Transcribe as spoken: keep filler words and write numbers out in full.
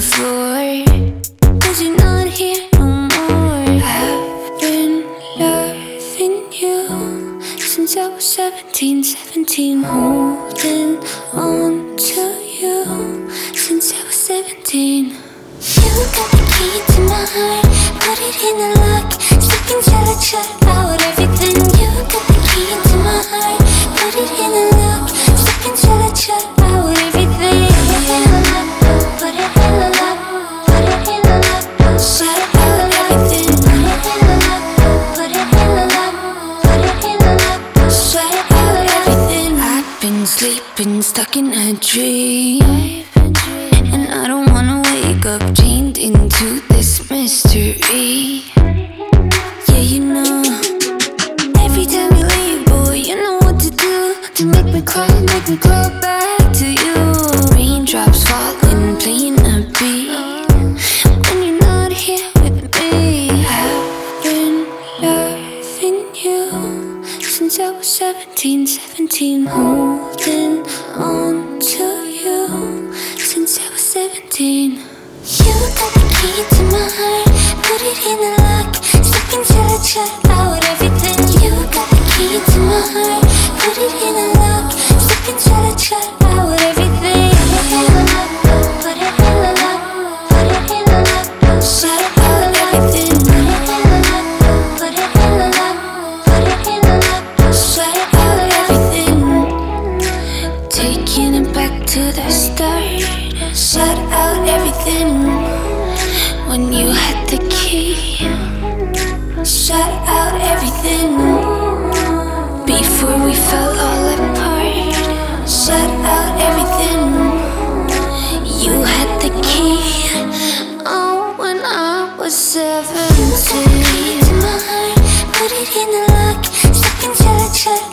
floor, 'cause you're not here no more. I've been loving you since I was seventeen, seventeen, holding on to you since I was seventeen. You got the key to my heart, put it in the lock, stick until it shut out everything. You got the key to my heart, put it in the lock, stick until it shut out everything. Put it in the lock, put it in the lock, shut out everything. Put it in the lock, put it in the lock, put it in the lock, shut out everything. I've been sleeping, stuck in a dream, and I don't wanna wake up chained into this mystery. Yeah, you know, every time you leave, boy, you know what to do to make me cry, make me crawl back to you. Raindrops falling, playing a beat when you're not here with me. I've been loving you since I was seventeen, seventeen, holding on to you since I was seventeen. You got the key to my heart, put it in the lock, stick until it shut out everything. You got the key to my heart, put it in the lock, stick until it shut out everything. Put it in the lock, put it in the lock, shut out everything. Put it in the lock, put it in the lock, put it in the lock, shut out everything. Taking it back to the start, shut out everything. When you had the key, shut out everything. Before we fell all apart, shut out everything. You had the key, oh, when I was seventeen. Put it in the lock, stick until it shut